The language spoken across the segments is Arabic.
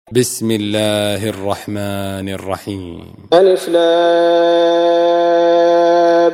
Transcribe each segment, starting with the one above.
بسم الله الرحمن الرحيم. ألف لام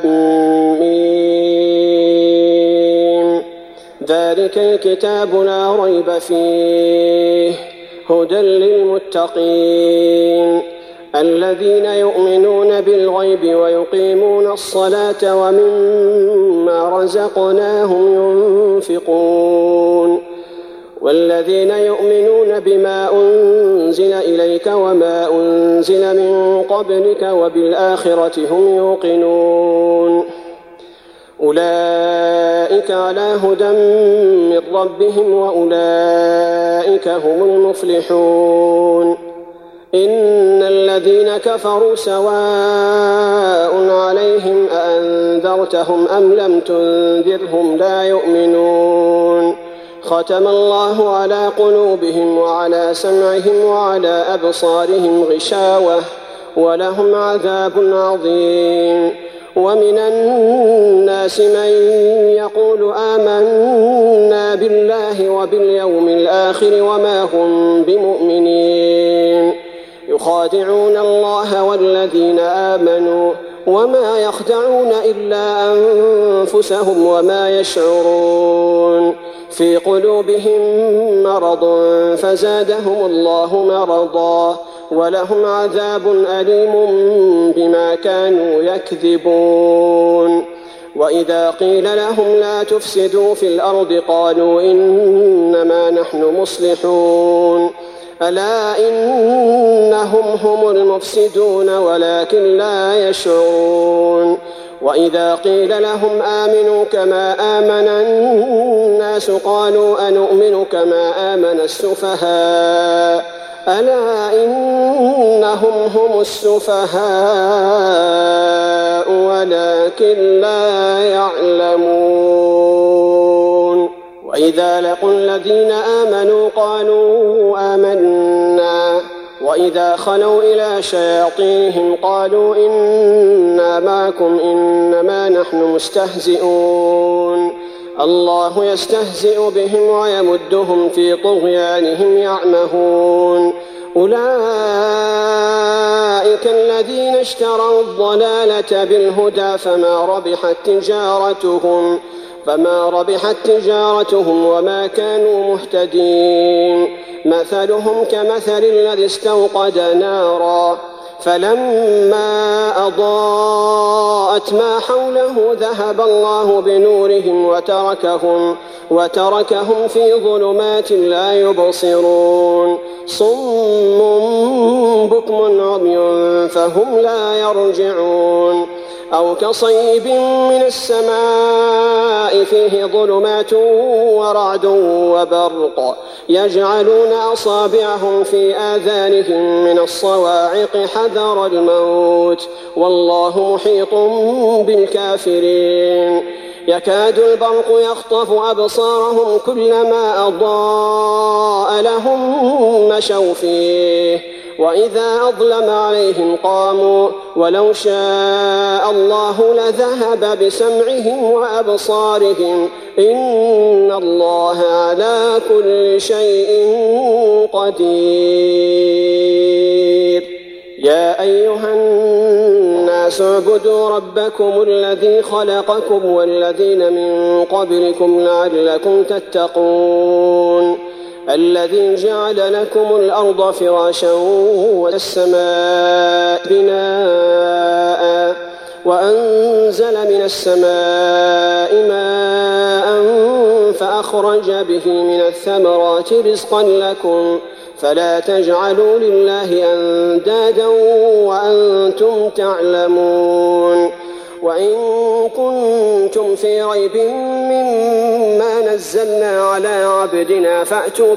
ميم. ذلك الكتاب لا ريب فيه هدى للمتقين الذين يؤمنون بالغيب ويقيمون الصلاة ومما رزقناهم ينفقون والذين يؤمنون بما أنزل إليك وما أنزل من قبلك وبالآخرة هم يوقنون أولئك على هدى من ربهم وأولئك هم المفلحون إن الذين كفروا سواء عليهم أأنذرتهم أم لم تنذرهم لا يؤمنون ختم الله على قلوبهم وعلى سمعهم وعلى أبصارهم غشاوة ولهم عذاب عظيم ومن الناس من يقول آمنا بالله وباليوم الآخر وما هم بمؤمنين يخادعون الله والذين آمنوا وما يخدعون إلا أنفسهم وما يشعرون في قلوبهم مرض فزادهم الله مرضا ولهم عذاب أليم بما كانوا يكذبون وإذا قيل لهم لا تفسدوا في الأرض قالوا إنما نحن مصلحون ألا إنهم هم المفسدون ولكن لا يشعرون وإذا قيل لهم آمنوا كما آمن الناس قالوا أنؤمن كما آمن السفهاء ألا إنهم هم السفهاء ولكن لا يعلمون وإذا لقوا الذين آمنوا قالوا آمنا وإذا خلوا إلى شياطينهم قالوا إنا معكم إنما نحن مستهزئون الله يستهزئ بهم ويمدهم في طغيانهم يعمهون أولئك الذين اشتروا الضلالة بالهدى فما ربحت تجارتهم وما كانوا مهتدين مثلهم كمثل الذي استوقد نارا فلما أضاءت ما حوله ذهب الله بنورهم وتركهم في ظلمات لا يبصرون صم بكم عمي فهم لا يرجعون أو كصيب من السماء فيه ظلمات ورعد وبرق يجعلون أصابعهم في آذانهم من الصواعق حذر الموت والله محيط بالكافرين يكاد البرق يخطف أبصارهم كلما أضاء لهم مشوا فيه وإذا أظلم عليهم قاموا ولو شاء الله لذهب بسمعهم وأبصارهم إن الله على كل شيء قدير يا أيها الناس اعبدوا ربكم الذي خلقكم والذين من قبلكم لعلكم تتقون الذي جعل لكم الأرض فراشا والسماء بناء وأنزل من السماء ماء فأخرج به من الثمرات رزقا لكم فلا تجعلوا لله أندادا وأنتم تعلمون وإن كنتم في ريب مما نزلنا على عبدنا فأتوا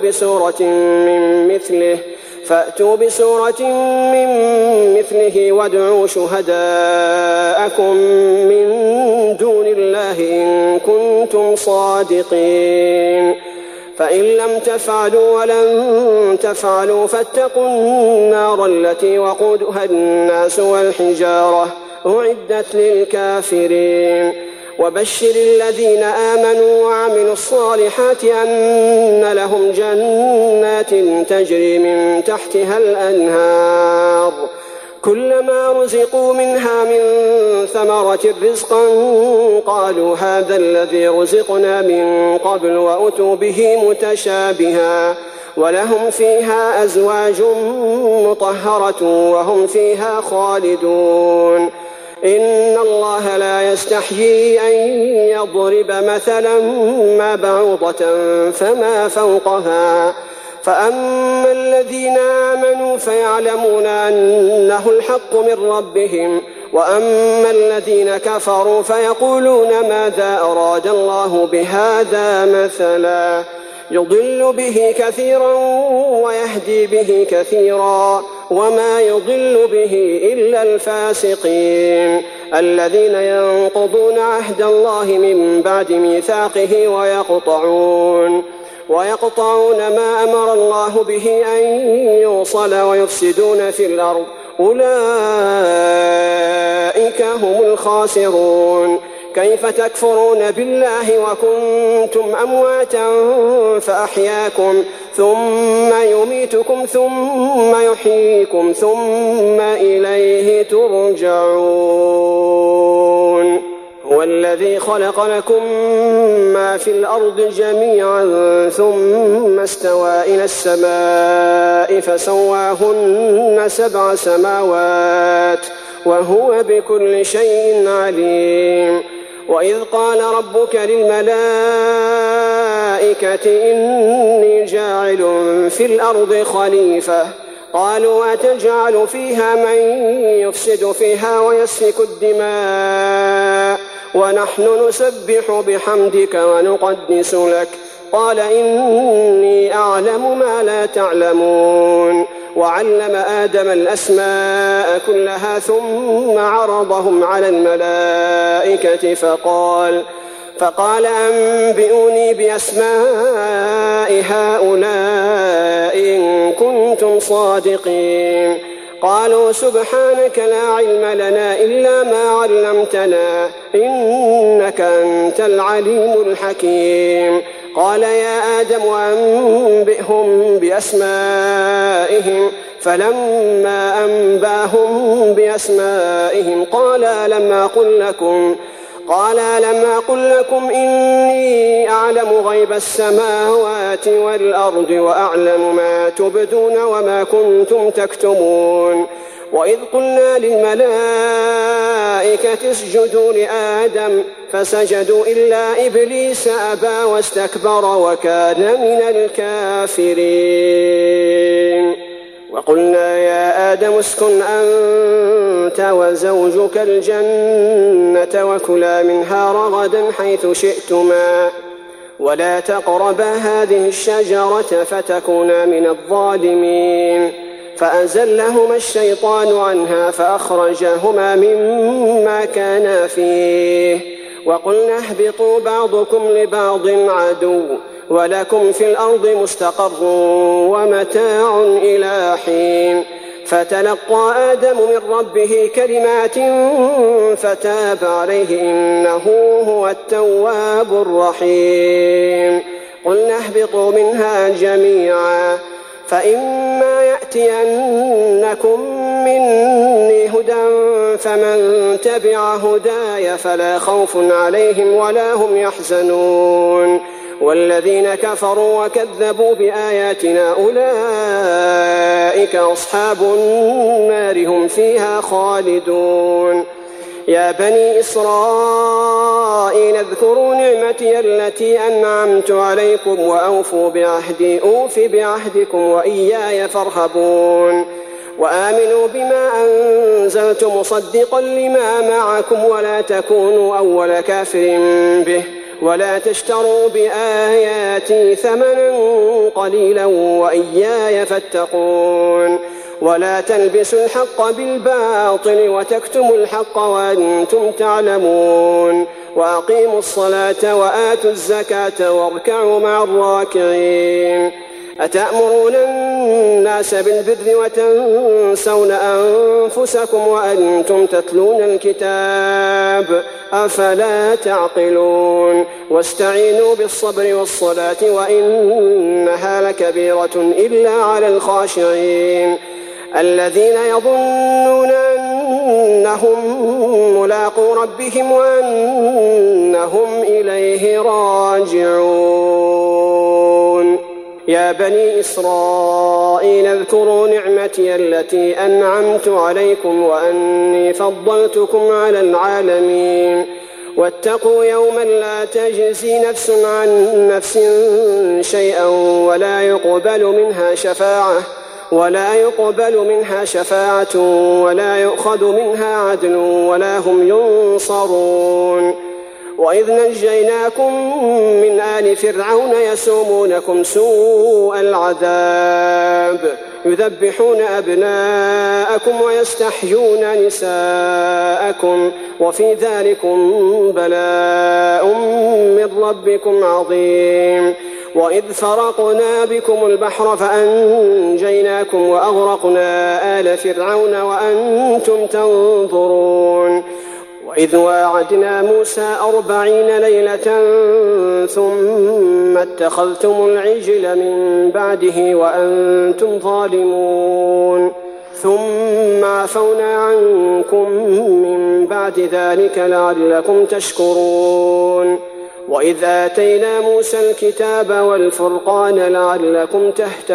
بسورة من مثله وادعوا شهداءكم من دون الله إن كنتم صادقين فإن لم تفعلوا ولن تفعلوا فاتقوا النار التي وقودها الناس والحجارة أعدت للكافرين وبشر الذين آمنوا وعملوا الصالحات أن لهم جنات تجري من تحتها الأنهار كلما رزقوا منها من ثمرة رزقا قالوا هذا الذي رزقنا من قبل وأتوا به متشابها ولهم فيها أزواج مطهرة وهم فيها خالدون إن الله لا يستحيي أن يضرب مثلا ما بعوضة فما فوقها فأما الذين آمنوا فيعلمون أنه الحق من ربهم وأما الذين كفروا فيقولون ماذا أراد الله بهذا مثلا يضل به كثيرا ويهدي به كثيرا وما يضل به إلا الفاسقين الذين ينقضون عهد الله من بعد ميثاقه ويقطعون ما أمر الله به أن يوصل ويفسدون في الأرض أولئك هم الخاسرون كيف تكفرون بالله وكنتم أمواتا فأحياكم ثم يميتكم ثم يحييكم ثم إليه ترجعون هو الذي خلق لكم ما في الأرض جميعا ثم استوى إلى السماء فسواهن 7 سماوات وهو بكل شيء عليم وإذ قال ربك للملائكة إني جاعل في الأرض خليفة قالوا أتجعل فيها من يفسد فيها ويسفك الدماء ونحن نسبح بحمدك ونقدس لك قال إني أعلم ما لا تعلمون وعلم آدم الأسماء كلها ثم عرضهم على الملائكة فقال أنبئوني بأسماء هؤلاء إن كنتم صادقين قالوا سبحانك لا علم لنا إلا ما علمتنا إنك أنت العليم الحكيم قال يا آدم أنبئهم بأسمائهم فلما أنباهم بأسمائهم قال لم أقل لكم إني أعلم غيب السماوات والأرض وأعلم ما تبدون وما كنتم تكتمون وإذ قلنا للملائكة اسجدوا لآدم فسجدوا إلا إبليس أبى واستكبر وكان من الكافرين وقلنا يا آدم اسكن أنت وزوجك الجنة وكلا منها رغدا حيث شئتما ولا تقربا هذه الشجرة فتكونا من الظالمين فأزلهما الشيطان عنها فأخرجهما مما كانا فيه وقلنا اهبطوا بعضكم لبعض عدو ولكم في الأرض مستقر ومتاع إلى حين فتلقى آدم من ربه كلمات فتاب عليه إنه هو التواب الرحيم قلنا اهبطوا منها جميعا فإما يأتينكم مني هدى فمن تبع هداي فلا خوف عليهم ولا هم يحزنون والذين كفروا وكذبوا بآياتنا أولئك أصحاب النار هم فيها خالدون يا بني إسرائيل اذكروا نعمتي التي أنعمت عليكم وأوفوا بعهدي أوف بعهدكم وإياي فارهبون وآمنوا بما أنزلت مصدقا لما معكم ولا تكونوا أول كافر به ولا تشتروا بآياتي ثمنا قليلا وإياي فاتقون ولا تلبسوا الحق بالباطل وتكتموا الحق وأنتم تعلمون وأقيموا الصلاة وآتوا الزكاة واركعوا مع الراكعين أتأمرون الناس بالبر وتنسون أنفسكم وأنتم تتلون الكتاب أفلا تعقلون واستعينوا بالصبر والصلاة وإنها لكبيرة إلا على الخاشعين الذين يظنون أنهم ملاقو ربهم وأنهم إليه راجعون يا بني إسرائيل اذكروا نعمتي التي أنعمت عليكم وأني فضلتكم على العالمين واتقوا يوما لا تجزي نفس عن نفس شيئا ولا يقبل منها شفاعة ولا يؤخذ منها عدل ولا هم ينصرون وإذ نجيناكم من آل فرعون يسومونكم سوء العذاب يذبحون أبناءكم ويستحيون نساءكم وفي ذلكم بلاء من ربكم عظيم وإذ فرقنا بكم البحر فأنجيناكم وأغرقنا آل فرعون وأنتم تنظرون وإذ واعدنا موسى 40 ليلة ثم اتخذتم العجل من بعده وأنتم ظالمون ثم عفونا عنكم من بعد ذلك لعلكم تشكرون وإذ آتينا موسى الكتاب والفرقان لعلكم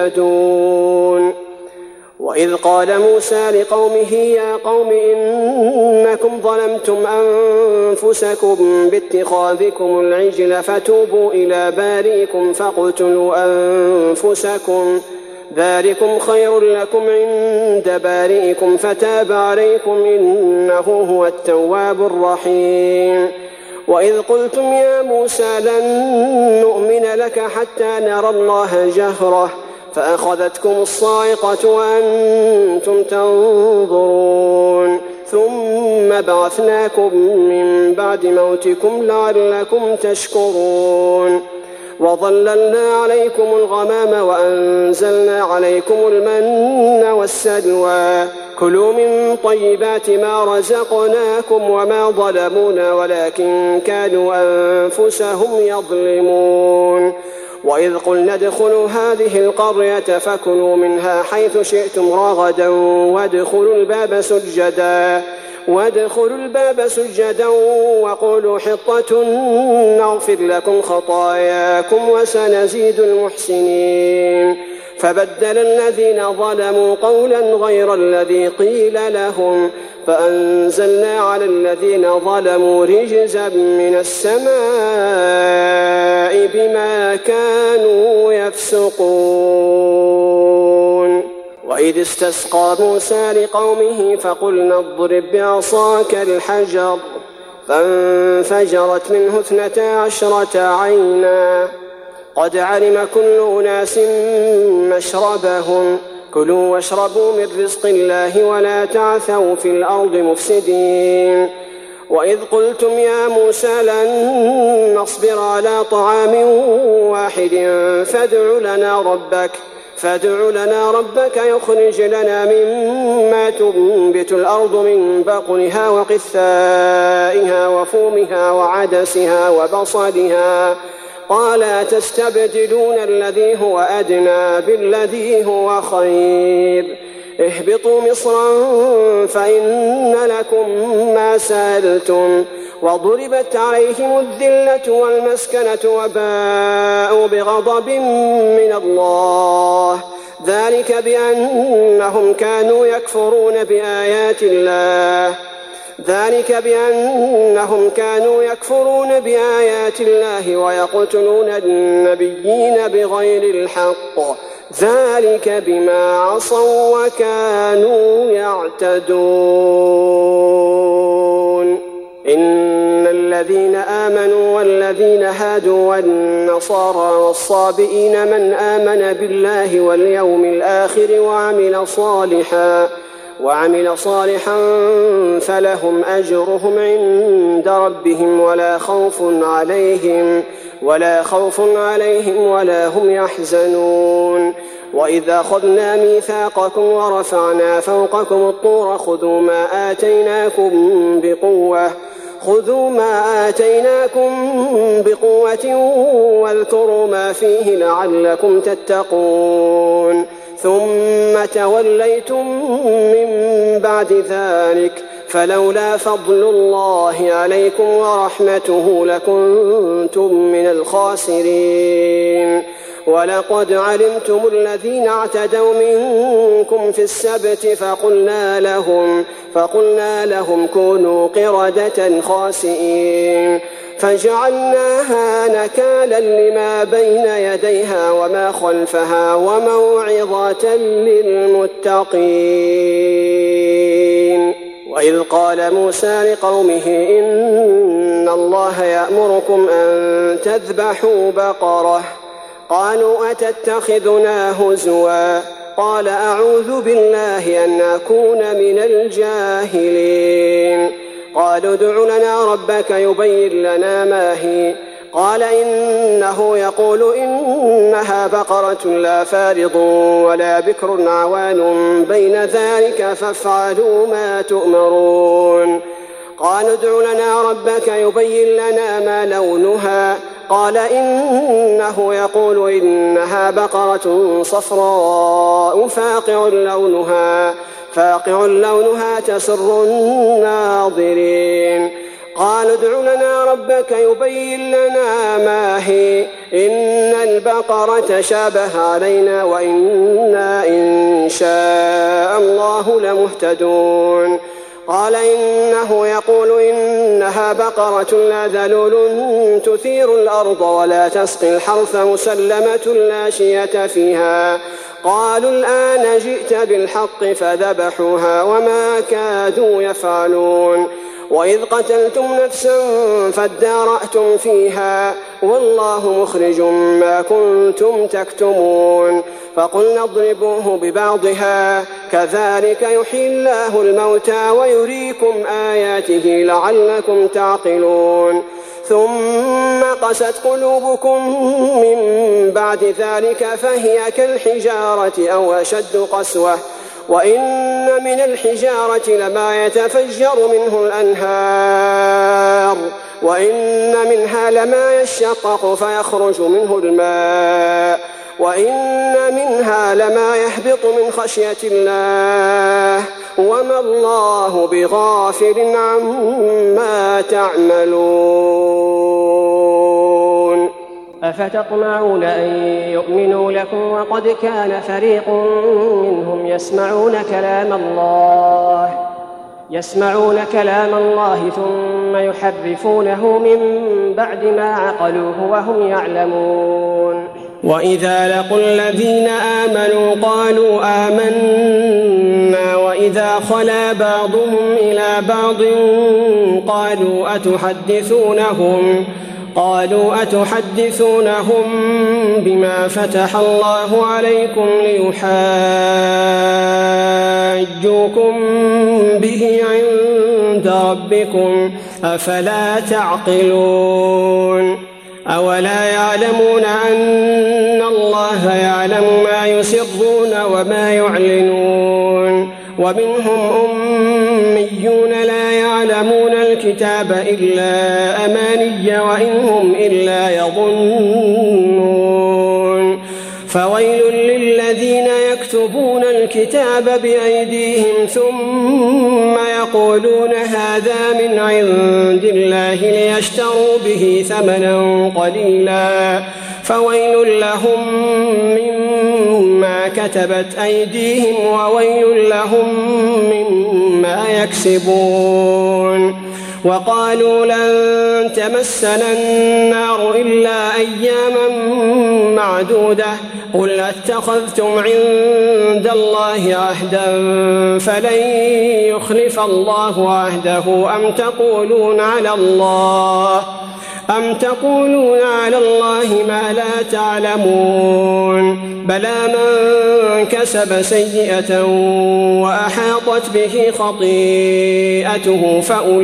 تهتدون وإذ قال موسى لقومه يا قوم إنكم ظلمتم أنفسكم باتخاذكم العجل فتوبوا إلى بارئكم فاقتلوا أنفسكم ذلكم خير لكم عند بارئكم فتاب عليكم إنه هو التواب الرحيم وإذ قلتم يا موسى لن نؤمن لك حتى نرى الله جهرة فأخذتكم الصاعقة وأنتم تنظرون ثم بعثناكم من بعد موتكم لعلكم تشكرون وظللنا عليكم الغمام وأنزلنا عليكم المن والسلوى كلوا من طيبات ما رزقناكم وما ظلمونا ولكن كانوا أنفسهم يظلمون وإذ قلنا ادخلوا هذه القرية فكلوا منها حيث شئتم رغدا وادخلوا الباب سجدا وقولوا حطة نغفر لكم خطاياكم وسنزيد المحسنين فبدل الذين ظلموا قولا غير الذي قيل لهم فأنزلنا على الذين ظلموا رجزا من السماء بما كانوا يفسقون وإذ استسقى موسى لقومه فقلنا اضرب بعصاك الحجر فانفجرت منه 12 عينا قد علم كل أناس مشربهم كلوا واشربوا من رزق الله ولا تعثوا في الأرض مفسدين وإذ قلتم يا موسى لن نصبر على طعام واحد فادع لنا ربك يخرج لنا مما تنبت الأرض من بقلها وقثائها وفومها وعدسها وبصلها قال أتستبدلون الذي هو أدنى بالذي هو خير اهبطوا مصرا فإن لكم ما سألتم وضربت عليهم الذلة والمسكنة وباءوا بغضب من الله ذلك بأنهم كانوا يكفرون بآيات الله ويقتلون النبيين بغير الحق ذلك بما عصوا وكانوا يعتدون إن الذين آمنوا والذين هادوا والنصارى والصابئين من آمن بالله واليوم الآخر وعمل صالحا فلهم أجرهم عند ربهم ولا خوف عليهم ولا هم يحزنون. وإذا أخذنا ميثاقكم ورفعنا فوقكم الطور خذوا ما آتيناكم بقوة واذكروا ما فيه لعلكم تتقون. ثم توليتم من بعد ذلك فلولا فضل الله عليكم ورحمته لكنتم من الخاسرين. ولقد علمتم الذين اعتدوا منكم في السبت فقلنا لهم كونوا قردة خاسئين فجعلناها نكالا لما بين يديها وما خلفها وموعظة للمتقين. وإذ قال موسى لقومه إن الله يأمركم أن تذبحوا بقرة قالوا أتتخذنا هزوا قال أعوذ بالله أن أكون من الجاهلين. قالوا ادع لنا ربك يبين لنا ما هي قال إنه يقول إنها بقرة لا فارض ولا بكر عوان بين ذلك فافعلوا ما تؤمرون. قالوا ادع لنا ربك يبين لنا ما لونها قال إنه يقول إنها بقرة صفراء فاقع لونها تسر الناظرين. قالوا ادع لنا ربك يبين لنا ما هي إن البقرة شابه علينا وإنا إن شاء الله لمهتدون. قال إنه يقول إنها بقرة لا ذلول تثير الأرض ولا تسقي الحرث مسلمة لا شية فيها. قالوا الآن جئت بالحق فذبحوها وما كادوا يفعلون. وإذ قتلتم نفسا فادارأتم فيها والله مخرج ما كنتم تكتمون. فقلنا اضربوه ببعضها كذلك يحيي الله الموتى ويريكم آياته لعلكم تعقلون. ثم قست قلوبكم من بعد ذلك فهي كالحجارة أو أشد قسوة وإن من الحجارة لما يتفجر منه الأنهار وإن منها لما يشقق فيخرج منه الماء وإن منها لما يهبط من خشية الله وما الله بغافل عما تعملون. أفتطمعون أن يؤمنوا لكم وقد كان فريق منهم يسمعون كلام الله ثم يحرفونه من بعد ما عقلوه وهم يعلمون. وإذا لقوا الذين آمنوا قالوا آمنا وإذا خلا بعضهم إلى بعض قالوا أتحدثونهم بما فتح الله عليكم ليحاجوكم به عند ربكم أفلا تعقلون. أولا يعلمون أن الله يعلم ما يسرون وما يعلنون. ومنهم أميون لا يعلمون الكتاب إلا أماني وإن هم إلا يظنون. فويل للذين يكتبون الكتاب بأيديهم ثم يقولون هذا من عند الله ليشتروا به ثمنا قليلا فويل لهم مما كتبت أيديهم وويل لهم مما يكسبون. وقالوا لن تمسنا النار إلا أياما معدودة قل اتخذتم عند الله عهدا فلن يخلف الله عهده أم أم تقولون على الله ما لا تعلمون بلى من كسب سيئة وأحاطت به خطيئته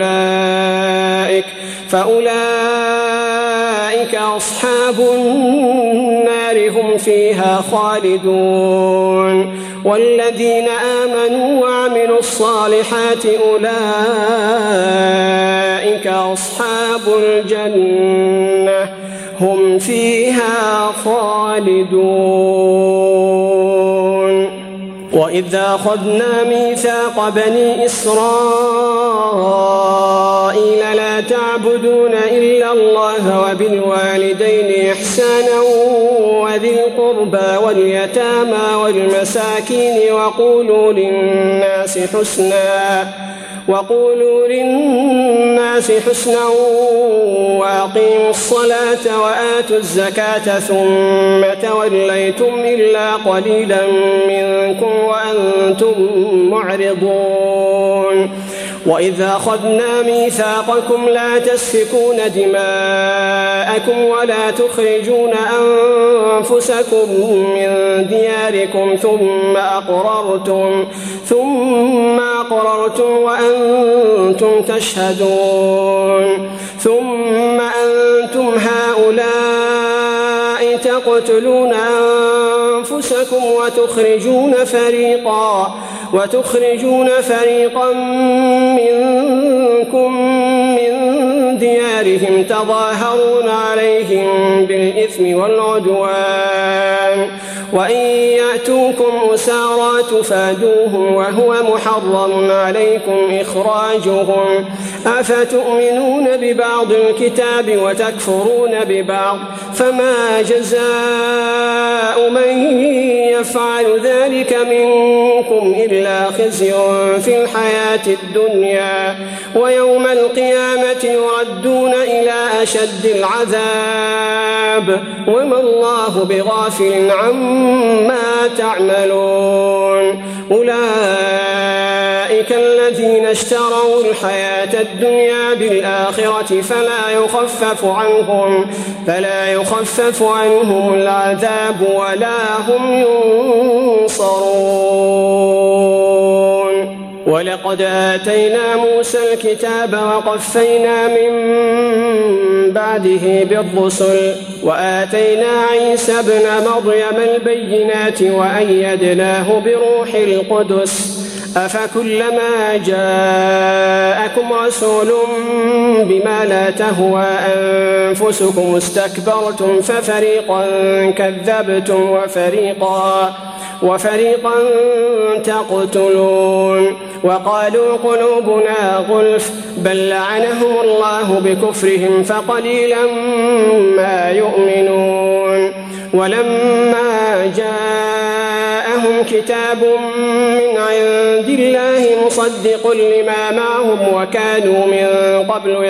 فأولئك أصحاب النار هم فيها خالدون والذين آمنوا وعملوا الصالحات أولئك أصحاب الجنة هم فيها خالدون وإذا أخذنا ميثاق بني إسرائيل لا تعبدون إلا الله وبالوالدين إحسانا وذي القربى واليتامى والمساكين وقولوا للناس حسنا وأقيموا الصلاة وآتوا الزكاة ثم توليتم إلا قليلا منكم وأنتم معرضون وإذا أخذنا ميثاقكم لا تسفكون دماءكم ولا تخرجون أنفسكم من دياركم ثم أقررتم وأنتم تشهدون ثم أنتم هؤلاء تقتلون أنفسكم وتخرجون فريقا منكم من ديارهم تظاهرون عليهم بالإثم والعدوان وإن يأتوكم أسارى تفادوهم وهو محرم عليكم إخراجهم أفتؤمنون ببعض الكتاب وتكفرون ببعض فما جزاء من يفعل ذلك منكم إلا خزي في الحياة الدنيا ويوم القيامة يردون إلى أشد العذاب وما الله بغافل عما تعملون أولئك الذين اشتروا الحياة الدنيا بالآخرة فلا يخفف عنهم العذاب ولا هم ينصرون ولقد آتينا موسى الكتاب وقفينا من بعده بالرسل وآتينا عيسى ابن مريم البينات وأيدناه بروح القدس أفكلما جاءكم رسول بما لا تهوى أنفسكم استكبرتم ففريقا كذبتم وفريقا تقتلون وقالوا قلوبنا غلف بل لعنهم الله بكفرهم فقليلا ما يؤمنون ولما جاءهم كتاب من عند الله مصدق لما معهم وكانوا من قبل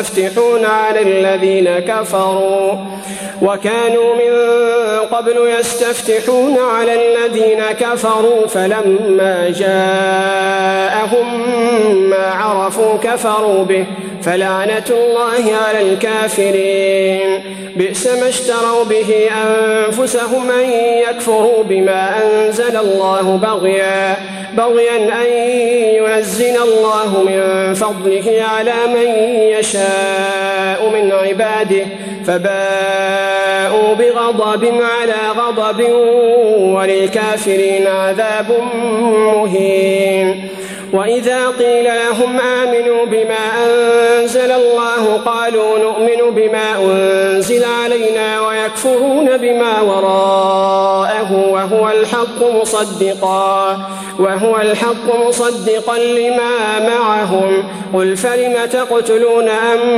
يستفتحون على الذين كفروا فلما جاءهم ما عرفوا كفروا به فلعنة الله على الكافرين بئس ما اشتروا به أنفسهم أن يكفروا بما أنزل الله بغيا أن ينزل الله من فضله على من يشاء من عباده فباءوا بغضب على غضب وللكافرين عذاب مهين وإذا قيل لهم آمنوا بما أنزل الله قالوا نؤمن بما أنزل علينا ويكفرون بما وراءه وهو الحق مصدقا لما معهم قل فلم تقتلون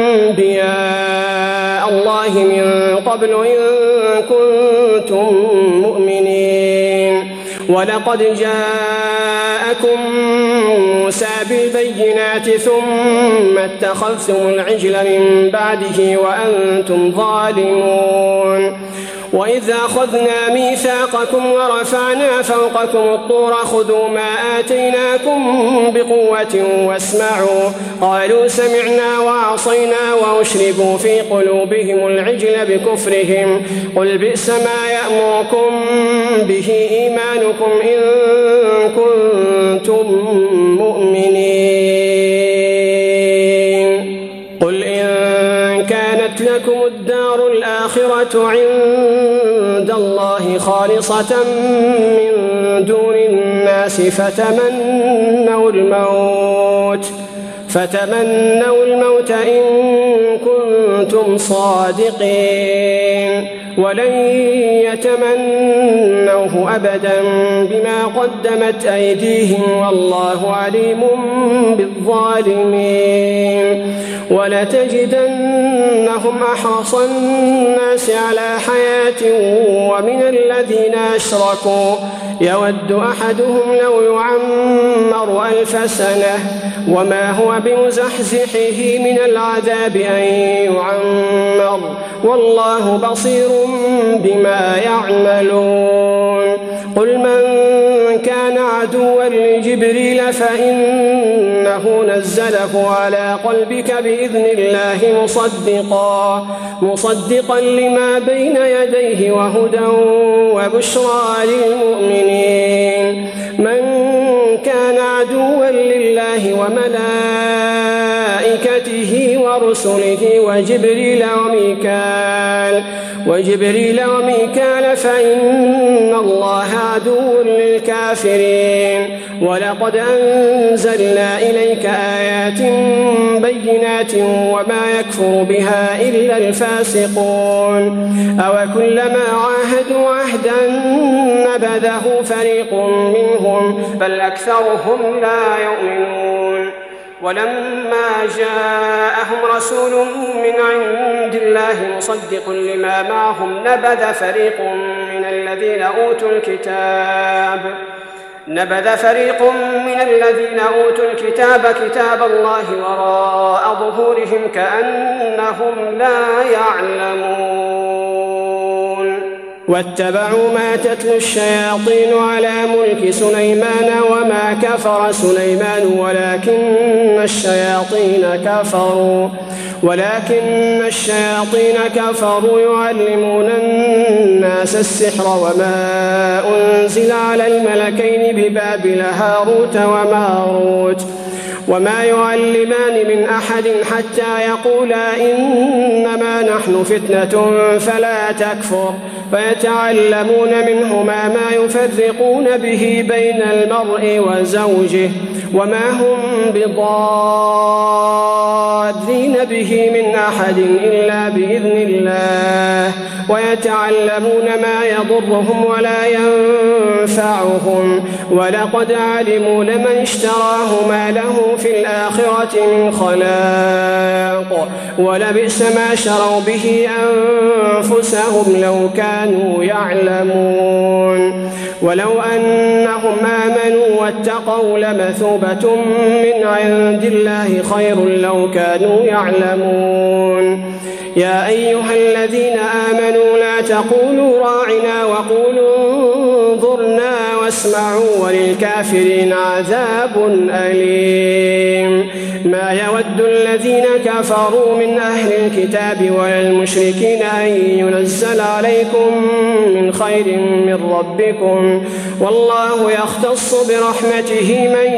أنبياء الله من قبل إن كنتم مؤمنين ولقد جاءكم موسى بالبينات ثم اتخذتم العجل من بعده وأنتم ظالمون وإذا أخذنا ميثاقكم ورفعنا فوقكم الطور خذوا ما آتيناكم بقوة واسمعوا قالوا سمعنا وعصينا وأشربوا في قلوبهم العجل بكفرهم قل بئس ما يأمركم به إيمانكم إن كنتم مؤمنين قل إن كانت لكم الدار الآخرة عند الله خالصة من دون الناس فتمنوا الموت إن كنتم صادقين ولن يتمنوه أبدا بما قدمت أيديهم والله عليم بالظالمين ولتجدنهم أحرص الناس على حياة ومن الذين أشركوا يود أحدهم لو يعمر 1000 سنة وما هو بمزحزحه من العذاب أن يعمر والله بصير بما يعملون قل من كان عدوا لجبريل فإنه نزله على قلبك بإذن الله مصدقا لما بين يديه وهدى وبشرى للمؤمنين من كان عدوا لله وملائكته ورسله وجبريل وميكال فإن الله عدو للكافرين ولقد أنزلنا إليك آيات بينات وما يكفر بها إلا الفاسقون أوكلما عاهدوا عهدا نبذه فريق منهم بل أكثرهم لا يؤمنون ولما جاءهم رسول من عند الله مصدق لما معهم نبذ فريق من الذين أوتوا الكتاب كتاب الله وراء ظهورهم كأنهم لا يعلمون واتبعوا ما تتلو الشياطين على ملك سليمان وما كفر سليمان ولكن الشياطين كفروا يعلمون الناس السحر وما أنزل على الملكين ببابل هاروت وماروت وما يعلمان من أحد حتى يقولا إنما نحن فتنة فلا تكفر فيتعلمون منهما ما يفرقون به بين المرء وزوجه وما هم بضارين به من أحد إلا بإذن الله ويتعلمون ما يضرهم ولا ينفعهم ولقد علموا لمن اشتراه ما له في الآخرة من خلاق ولبئس ما شروا به أنفسهم لو كانوا يعلمون ولو أنهم آمنوا واتقوا لمثوبة من عند الله خير لو كانوا يعلمون يا أيها الذين آمنوا لا تقولوا راعنا وقولوا انظرنا واسمعوا وللكافرين عذاب أليم ما يود الذين كفروا من أهل الكتاب والمشركين أن ينزل عليكم من خير من ربكم والله يختص برحمته من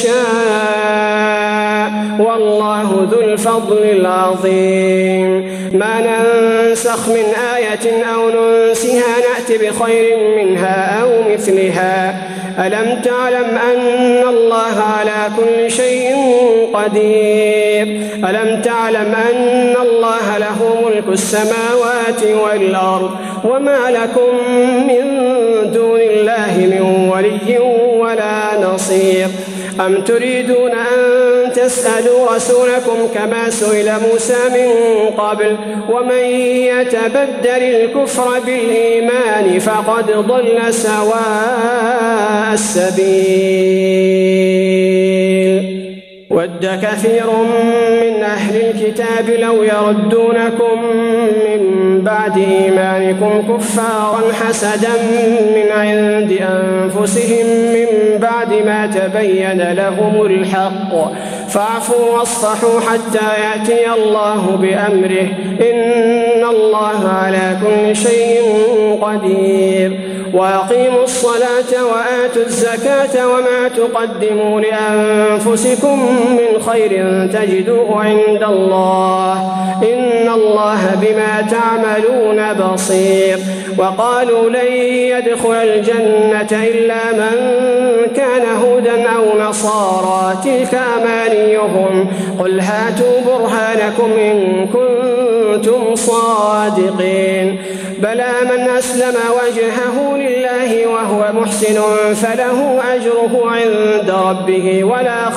يشاء والله ذو الفضل العظيم ما ننسخ من آية أو ننسها نأت بخير منها أو مثلها ألم تعلم أن الله على كل شيء قدير ألم تعلم أن الله له ملك السماوات والأرض وما لكم من دون الله من ولي ولا نصير أم تريدون أن تسألوا رسولكم كما سئل موسى من قبل ومن يتبدل الكفر بالإيمان فقد ضل سواء السبيل ود كثير من من أهل الكتاب لو يردونكم من بعد إيمانكم كفارا حسدا من عند أنفسهم من بعد ما تبين لهم الحق فاعفوا واصفحوا حتى يأتي الله بأمره إن الله على كل شيء قدير وأقيموا الصلاة وآتوا الزكاة وما تقدموا لأنفسكم من خير تجدوه عند الله إن الله بما تعملون بصير وقالوا لن يدخل الجنة إلا من كان هودا أو نصارى تلك أمانيهم قل هاتوا برهانكم إن كنتم صادقين بلى من أسلم وجهه لله وهو محسن فله أجره عند ربه ولا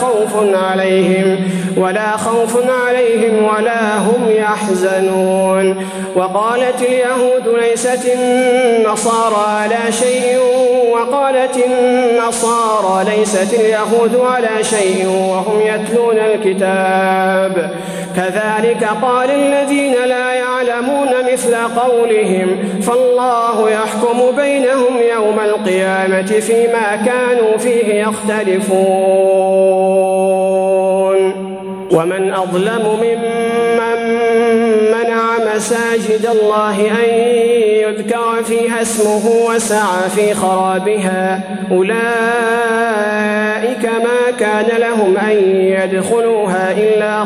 خوف عليهم ولا هم يحزنون وقالت اليهود ليست النصارى على شيء وقالت النصارى ليست اليهود على شيء وهم يتلون الكتاب كذلك قال الذين لا يعلمون مثل قولهم فالله يحكم بينهم يوم القيامة فيما كانوا فيه يختلفون ومن أظلم ممن منع مساجد الله أن يذكر فيها اسمه وسعى في خرابها أولئك ما كان لهم أن يدخلوها إلا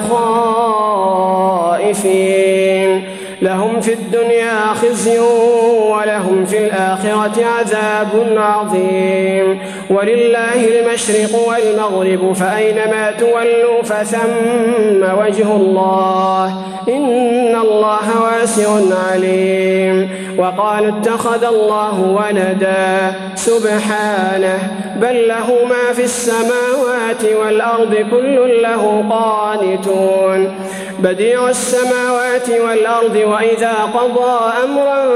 خائفين لهم في الدنيا خزي ولهم في الآخرة عذاب عظيم ولله المشرق والمغرب فأينما تولوا فثم وجه الله إن الله واسع عليم وقالوا اتخذ الله ولدا سبحانه بل له ما في السماوات والأرض كل له قانتون بديع السماوات والأرض وإذا قضى أمرا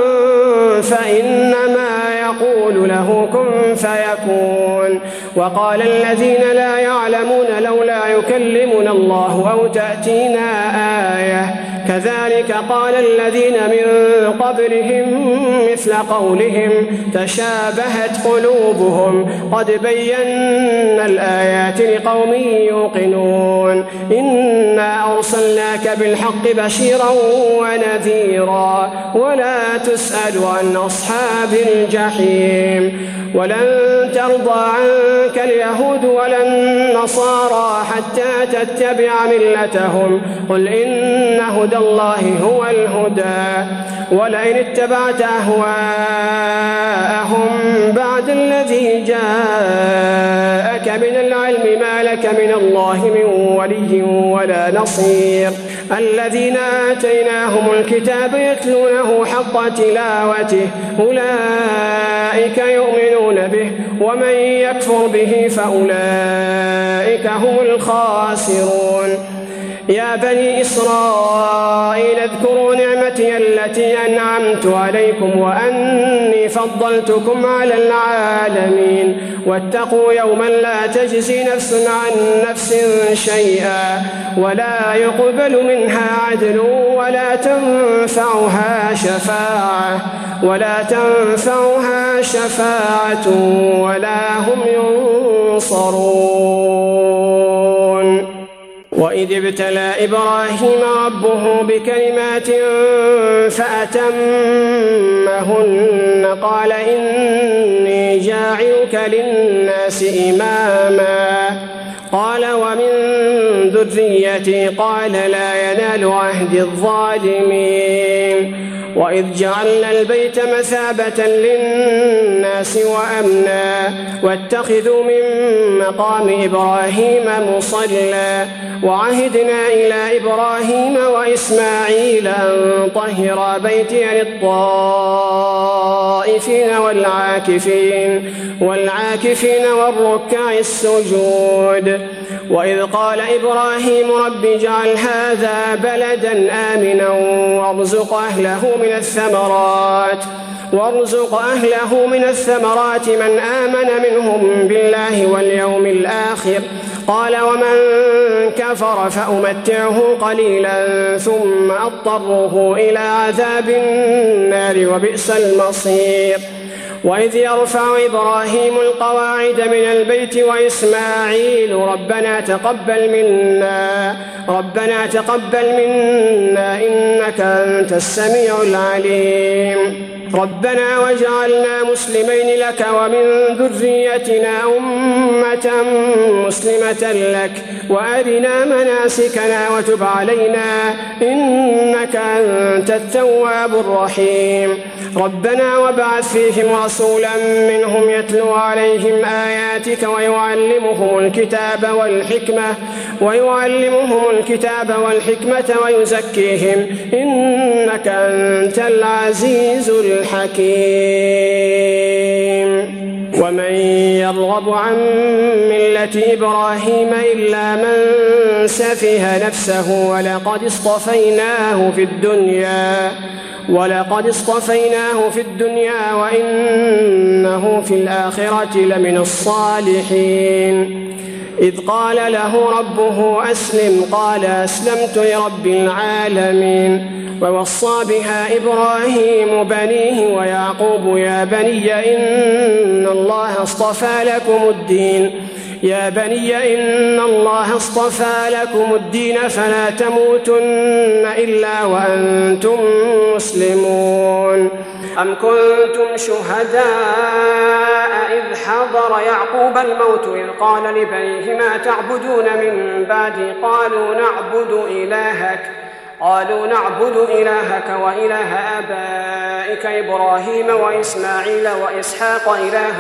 فإنما يقول له كن فيكون وقال الذين لا يعلمون لولا يكلمنا الله أو تأتينا آية كذلك قال الذين من قبلهم مثل قولهم تشابهت قلوبهم قد بينا الآيات لقوم يوقنون إنا أرسلناك بالحق بشيرا ونذيرا ولا تسأل عن أصحاب الجحيم ولن ترضى عنك اليهود ولا النصارى حتى تتبع ملتهم قل إن هدى الله هو الهدى ولئن اتبعت أهواءهم بعد الذي جاءك من العلم ما لك من الله من ولي ولا نصير الذين آتيناهم الكتاب يتلونه حق تلاوته أولئك يؤمنون به ومن يكفر به فأولئك هم الخاسرون يا بني إسرائيل اذكروا نعمتي التي أنعمت عليكم وأني فضلتكم على العالمين واتقوا يوما لا تجزي نفس عن نفس شيئا ولا يقبل منها عدل ولا تنفعها شفاعة ولا هم ينصرون وإذ ابتلى إبراهيم ربه بكلمات فأتمهن قال إني جاعلك للناس إماما قال ومن ذريتي قال لا ينال عهد الظالمين وإذ جعلنا البيت مثابة للناس وأمنا واتخذوا من مقام إبراهيم مصلى وعهدنا إلى إبراهيم وإسماعيل أن طهر بيتي للطائفين والعاكفين والركع السجود وإذ قال إبراهيم رب اجعل هذا بلدا آمنا وارزق أهله من الثمرات وارزق أهله من الثمرات من آمن منهم بالله واليوم الآخر. قال ومن كفر فأمتعه قليلا ثم أضطره إلى عذاب النار وبئس المصير. وإذ يرفع إبراهيم القواعد من البيت وإسماعيل ربنا تقبل منا إنك أنت السميع العليم. ربنا واجعلنا مسلمين لك ومن ذريتنا أمة مسلمة لك وأرنا مناسكنا وتب علينا إنك أنت التواب الرحيم. ربنا وابعث فيهم رسولا منهم يتلو عليهم آياتك ويعلمهم الكتاب والحكمة ويزكيهم إنك أنت العزيز الحكيم. ومن يرغب عن ملة إبراهيم إلا من سفه نفسه ولقد اصطفيناه في الدنيا وإنه في الآخرة لمن الصالحين. إذ قال له ربه أسلم قال أسلمت لرب العالمين. ووصى بها إبراهيم بنيه ويعقوب يا بني إن الله اصطفى لكم الدين فلا تموتن إلا وأنتم مسلمون. أم كنتم شهداء إذ حضر يعقوب الموت إذ قال لبنيه ما تعبدون من بعدي قالوا نعبد إلهك وإله آبائك إبراهيم وإسماعيل وإسحاق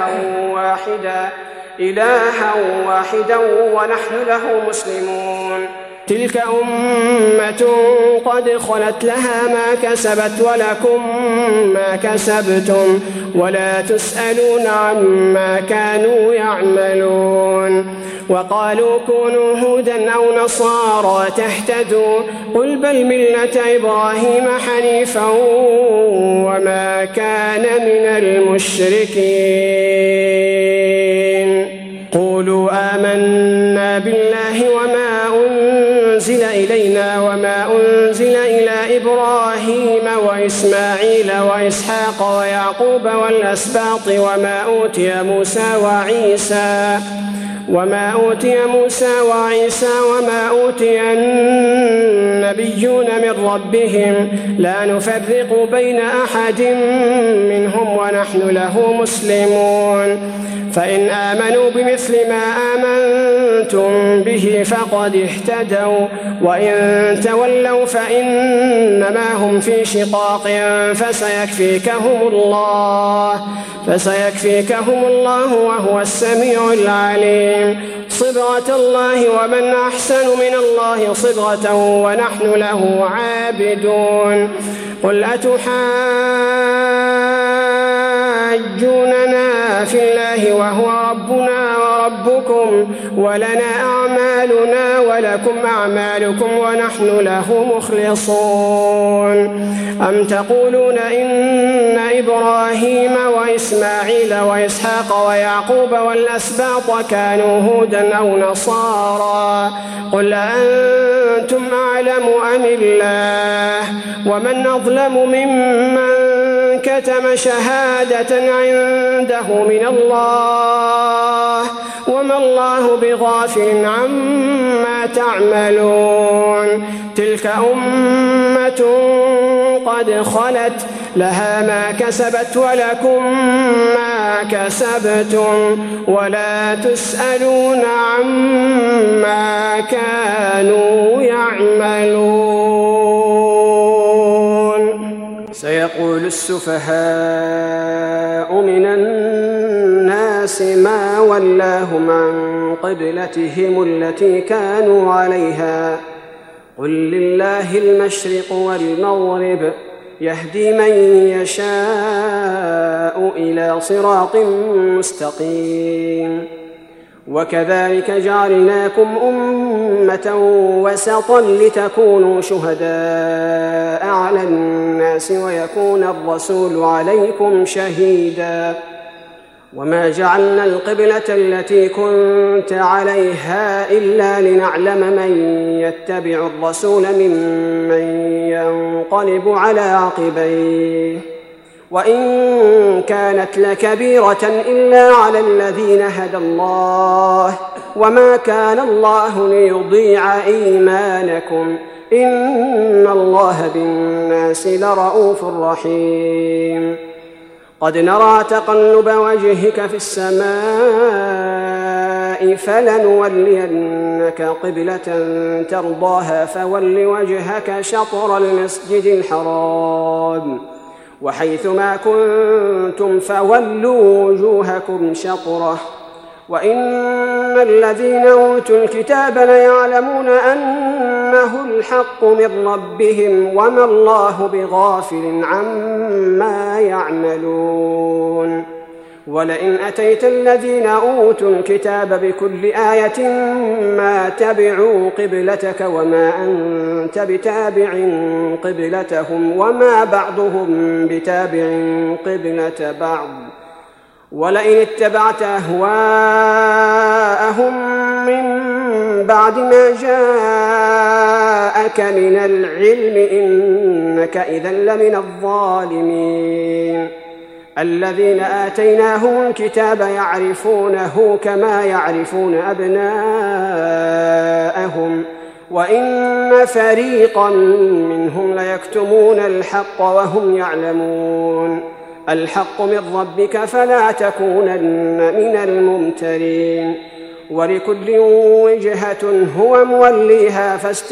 إلها واحدا ونحن له مسلمون. تلك أمة قد خلت لها ما كسبت ولكم ما كسبتم ولا تسألون عما كانوا يعملون. وقالوا كونوا هودا أو نصارى تهتدوا قل بل ملة إبراهيم حنيفا وما كان من المشركين. قولوا آمنا بالله وما أنزل إلينا وما أنزل إلى إبراهيم وإسماعيل وإسحاق ويعقوب والأسباط وما أوتي موسى وعيسى وما أوتي النبيون من ربهم لا نفرق بين أحد منهم ونحن له مسلمون. فإن آمنوا بمثل ما آمنتم به فقد اهتدوا وإن تولوا فإنما هم في شقاق فسيكفيكهم الله وهو السميع العليم. صبغة الله ومن أحسن من الله صبغة ونحن له عابدون. قل أتحاجوننا في الله وهو ربنا وربكم ولنا أعمالنا ولكم أعمالكم ونحن له مخلصون. أم تقولون إن إبراهيم وإسماعيل وإسحاق ويعقوب والأسباط كانوا هودا أو نصارى قل أنتم أعلم أم الله ومن أظلم ممن كتم شهادة عنده من الله وما الله بغافل عما تعملون. تلك أمة قد خلت لها ما كسبت ولكم ما كسبتم ولا تسألون عما كانوا يعملون. سيقول السفهاء من الناس ما ولاهم عن قبلتهم التي كانوا عليها قل لله المشرق والمغرب يهدي من يشاء إلى صراط مستقيم. وكذلك جعلناكم أمة وسطا لتكونوا شهداء على الناس ويكون الرسول عليكم شهيدا وما جعلنا القبلة التي كنت عليها إلا لنعلم من يتبع الرسول ممن ينقلب على عقبيه وإن كانت لكبيرة إلا على الذين هدى الله وما كان الله ليضيع إيمانكم إن الله بالناس لرءوف رحيم قد نرى تقلب وجهك في السماء فلنولينك قبلة ترضاها فول وجهك شطر المسجد الحرام وحيثما كنتم فولوا وجوهكم شطره وإن الذين أوتوا الكتاب ليعلمون أنه الحق من ربهم وما الله بغافل عما يعملون ولئن أتيت الذين أوتوا الكتاب بكل آية ما تبعوا قبلتك وما أنت بتابع قبلتهم وما بعضهم بتابع قبلة بعض ولئن اتبعت أهواءهم من بعد ما جاءك من العلم إنك إذا لمن الظالمين الذين آتيناهم الكتاب يعرفونه كما يعرفون أبناءهم وإن فريقا منهم ليكتمون الحق وهم يعلمون الحق من ربك فلا تكونن من الممترين ولكل وجهة هو موليها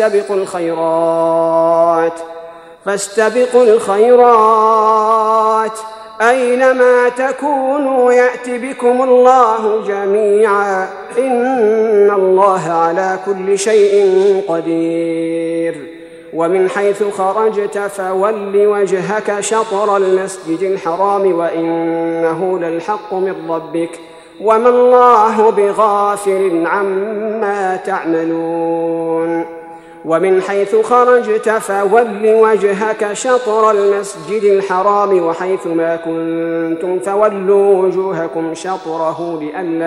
فاستبقوا الخيرات أينما تكونوا يأت بكم الله جميعا إن الله على كل شيء قدير ومن حيث خرجت فول وجهك شطر المسجد الحرام وإنه للحق من ربك وما الله بغافل عما تعملون ومن حيث خرجت فول وجهك شطر المسجد الحرام وحيثما كنتم فولوا وجوهكم شطره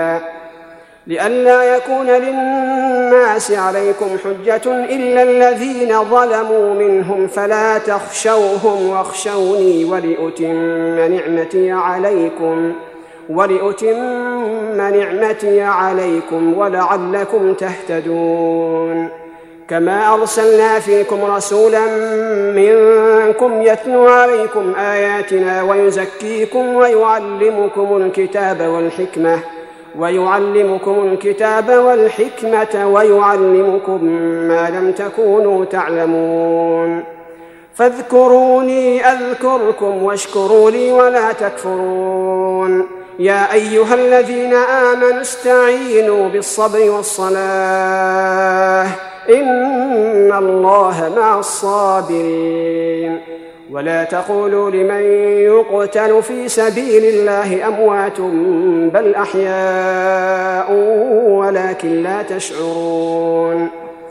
لئلا يكون للناس عليكم حجة إلا الذين ظلموا منهم فلا تخشوهم واخشوني ولأتم نعمتي عليكم ولعلكم تهتدون كما أرسلنا فيكم رسولا منكم يتلو عليكم آياتنا ويزكيكم ويعلمكم الكتاب والحكمة ويعلمكم ما لم تكونوا تعلمون فاذكروني أذكركم واشكروا لي ولا تكفرون يا أيها الذين آمنوا استعينوا بالصبر والصلاة إن الله مع الصابرين ولا تقولوا لمن يقتل في سبيل الله أموات بل أحياء ولكن لا تشعرون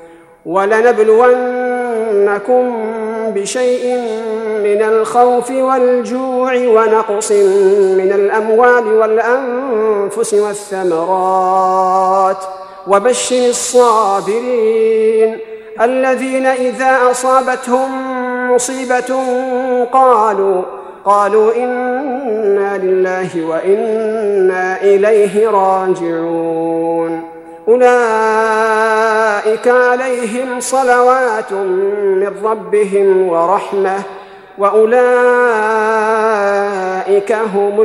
ولنبلونكم بشيء من الخوف والجوع ونقص من الأموال والأنفس والثمرات وبشر الصابرين الذين إذا أصابتهم مصيبة قالوا إنا لله وإنا إليه راجعون أولئك عليهم صلوات من ربهم ورحمة وأولئك هم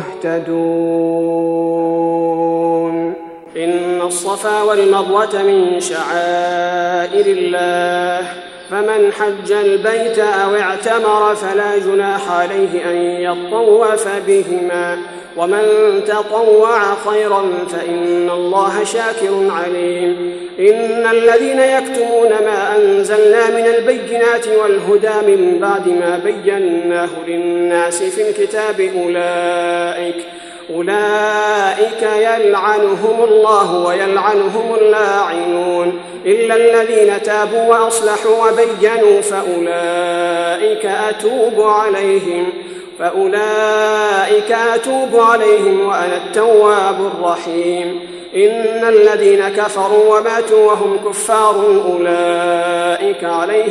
المهتدون إن الصفا والمروة من شعائر الله فمن حج البيت أو اعتمر فلا جناح عليه أن يطوف بهما ومن تطوع خيرا فإن الله شاكر عليم إن الذين يكتمون ما أنزلنا من البينات والهدى من بعد ما بيناه للناس في الكتاب أولئك يلعنهم الله ويلعنهم اللاعنون إلا الذين تابوا وأصلحوا وبينوا فأولئك أتوب عليهم وأنا التواب الرحيم إن الذين كفروا وماتوا وهم كفار أولئك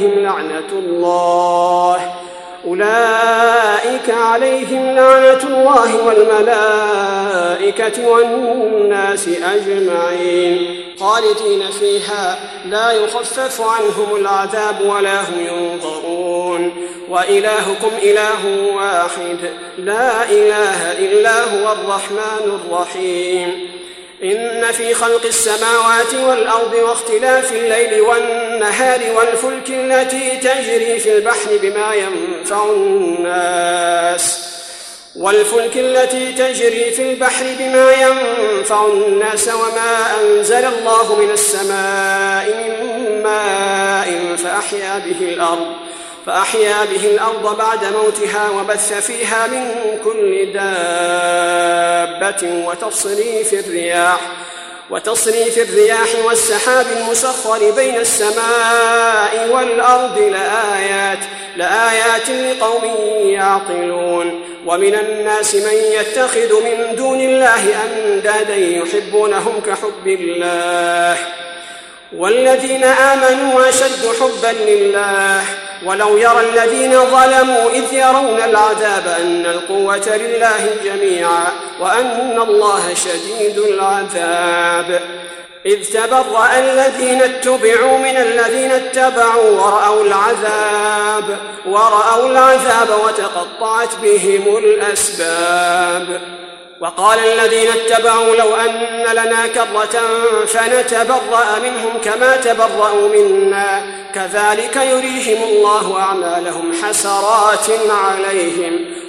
عليهم لعنة الله والملائكة والناس أجمعين خالدين فيها لا يخفف عنهم العذاب ولا هم ينظرون وإلهكم إله واحد لا إله إلا هو الرحمن الرحيم إن في خلق السماوات والأرض واختلاف الليل والنهار والفلك التي تجري في البحر بما ينفع الناس وما أنزل الله من السماء من ماء فأحيا به الأرض بعد موتها وبث فيها من كل دابة وتصريف الرياح والسحاب المسخر بين السماء والأرض لآيات لقوم يعقلون ومن الناس من يتخذ من دون الله أندادا يحبونهم كحب الله والذين آمنوا أشد حبا لله ولو يرى الذين ظلموا إذ يرون العذاب أن القوة لله جميعا وأن الله شديد العذاب إذ تبرأ الذين اتبعوا من الذين اتبعوا ورأوا العذاب وتقطعت بهم الأسباب وقال الذين اتبعوا لو أن لنا كرة فنتبرأ منهم كما تبرأوا منا كذلك يريهم الله أعمالهم حسرات عليهم